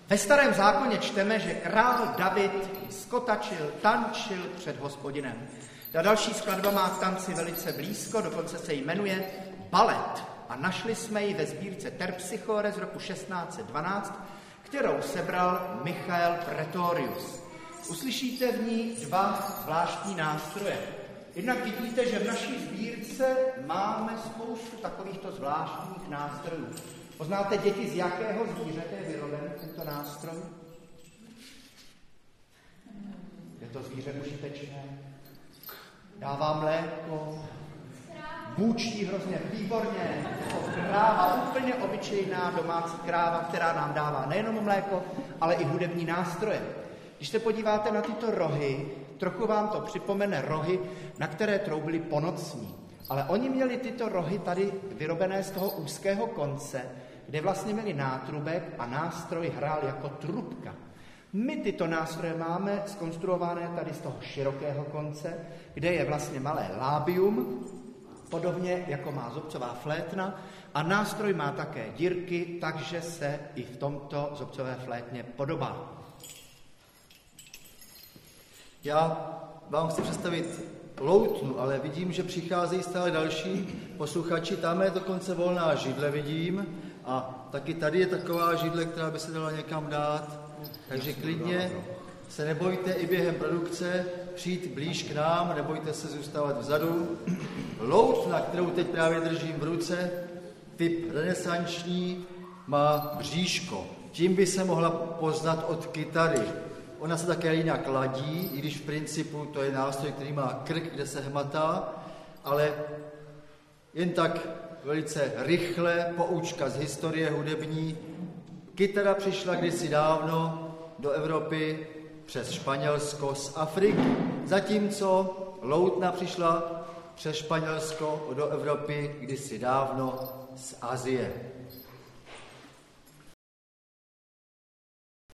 Ve Starém zákoně čteme, že král David skotačil, tančil před Hospodinem. Ta další skladba má k tanci velice blízko, dokonce se jmenuje Balet. A našli jsme ji ve sbírce Terpsichore z roku 1612, kterou sebral Michael Pretorius. Uslyšíte v ní dva zvláštní nástroje. Jednak vidíte, že v naší sbírce máme spoustu takovýchto zvláštních nástrojů. Poznáte, děti, z jakého zvířete je vyroben tento nástroj? Je to zvíře užitečné? Dává mléko? Bůčí hrozně výborně. Je to kráva, úplně obyčejná domácí kráva, která nám dává nejenom mléko, ale i hudební nástroje. Když se podíváte na tyto rohy, trochu vám to připomene rohy, na které troubili ponocní. Ale oni měli tyto rohy tady vyrobené z toho úzkého konce, kde vlastně měli nátrubek a nástroj hrál jako trubka. My tyto nástroje máme zkonstruované tady z toho širokého konce, kde je vlastně malé lábium, podobně jako má zobcová flétna, a nástroj má také dírky, takže se i v tomto zobcové flétně podobá. Já vám chci představit loutnu, ale vidím, že přicházejí stále další posluchači. Tam je dokonce volná židle, vidím. A taky tady je taková židle, která by se dala někam dát. Takže klidně se nebojte i během produkce přijít blíž k nám, nebojte se zůstávat vzadu. Loutna, kterou teď právě držím v ruce, typ renesanční, má bříško. Tím by se mohla poznat od kytary. Ona se také jinak ladí, i když v principu to je nástroj, který má krk, kde se hmatá, ale jen tak velice rychle poučka z historie hudební. Kytara přišla kdysi dávno do Evropy přes Španělsko z Afriky, zatímco loutna přišla přes Španělsko do Evropy kdysi dávno z Asie.